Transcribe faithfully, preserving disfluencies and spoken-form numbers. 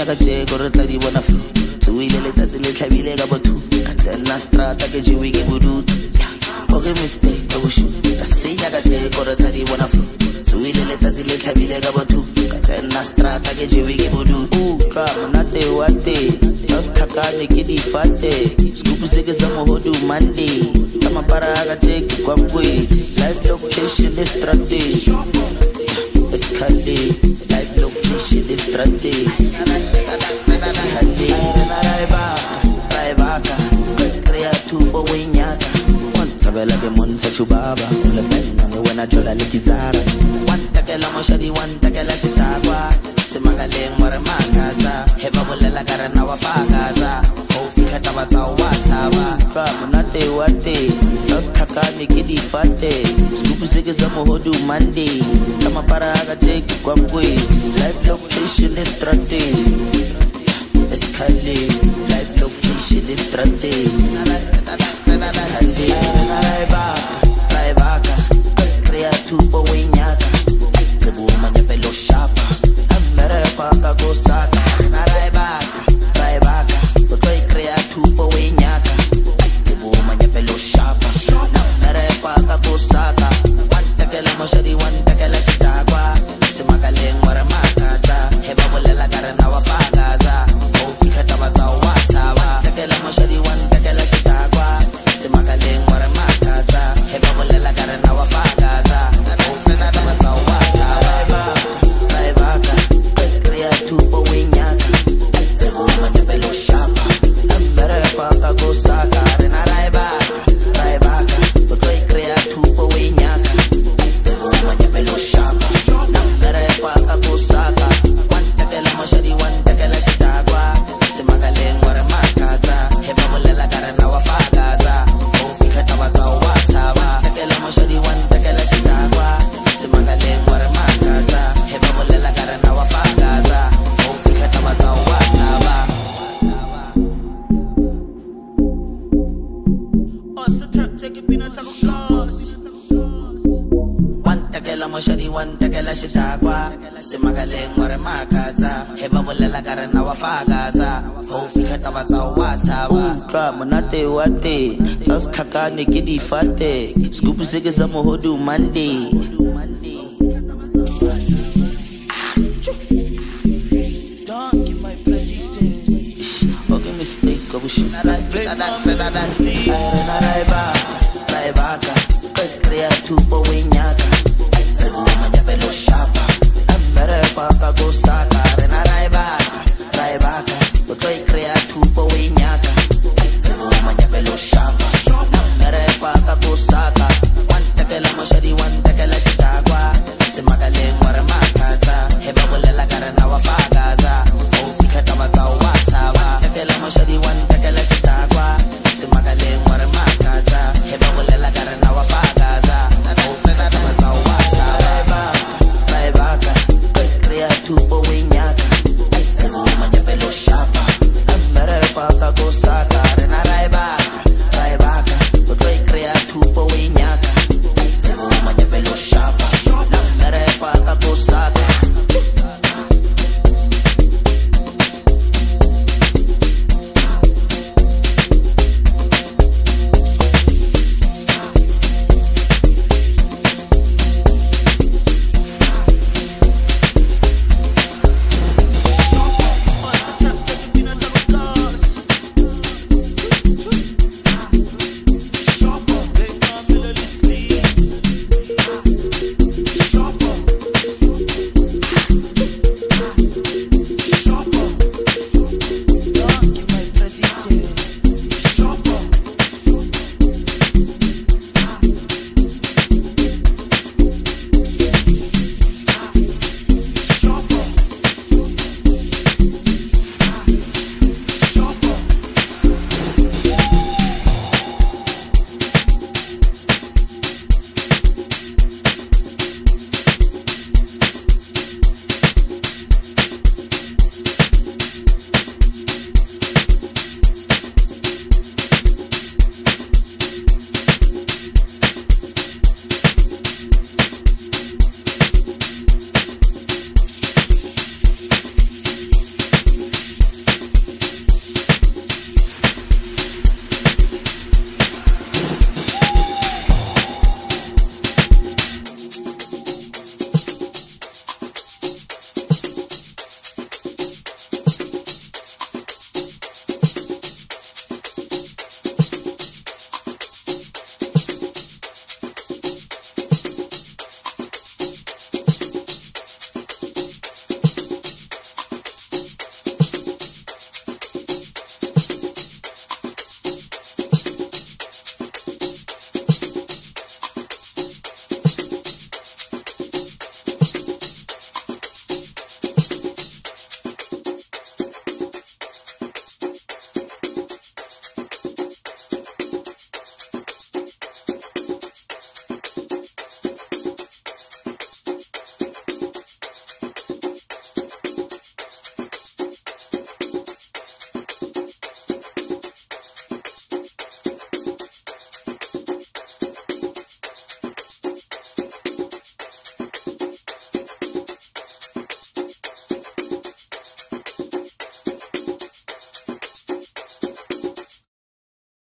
ka tjeko re tla di bona flu tsuile letsatsi le tlhabile ka botho ka tsena strata ke jiwe ke bodutu okay mistake ka bushu ka senya ka tjeko re tla di bona flu tsuile letsatsi le tlhabile ka botho ka tsena strata ke jiwe ke bodutu tla monate wa te just thakane ke di fate scoop se ke sa mohodu Monday ka mapara ka tjeko kwa mbwe live location is strategy Escalade, live location is strategy. Escalade, Raibaka, Raibaka, Crea tubo wenyaka. Once abela ke monta chubaba, le benga ne wena jola le kizara. Wanta ke la moshadi, wanta ke la shitagwa. Se magaleng mare makaza, heba bolela kare na wafakaza. Ho fika tabatsa wataba, twa monate wate. Just thakane ke di fate. Scoop se ke sa mohodu Monday. Kama para ka tjeki kwa mbwe. Live location is strategy. Escalade, live location is strategy. Escalade, Raibaka, Raibaka, Crea tubo wenyaka. Kebu manya pelo shapa. Amere paka go saka. Raibaka, Raibaka, Koi crea tubo wenyaka. Kebu manya pelo shapa. Amere paka go saka. Wantakela moshadi, wantakela shitagwa. Simagaleng mara makata. Heba bolela kare na wafagaza. Ofika tabatsa wataba. Takela moshadi, wantakela shitagwa. Simagaleng mara makata. Heba bolela kare na wafagaza. Ofika tabatsa wataba. Raibaka, crea tubo wenyaka. Kebu manya pelo shapa. Amere paka go saka. Rena Raibaka, Raibaka, Koi crea tubo wenyaka. Kebu manya pelo shapa. Namere paka go saka. Wantakela moshadi, wantakela shitagwa. Simagaleng mara makata. Heba bolela kare na wafagaza. Ofika tabatsa wataba. Takela moshadi, wantakela shitagwa. Simagaleng mara makata. Heba bolela kare na wafagaza. Ofika tabatsa wataba. Wantakela moshadi, wantakela shitagwa. Simagaleng mara makata. Heba bolela kare na wafagaza. Ofika tabatsa wataba. Twa monate wate. Just thakane ke di fate. Scoop se ke sa mohodu Monday. Donkey my president. Okay mistake ka bushu. Raibaka, Raibaka, Crea tubo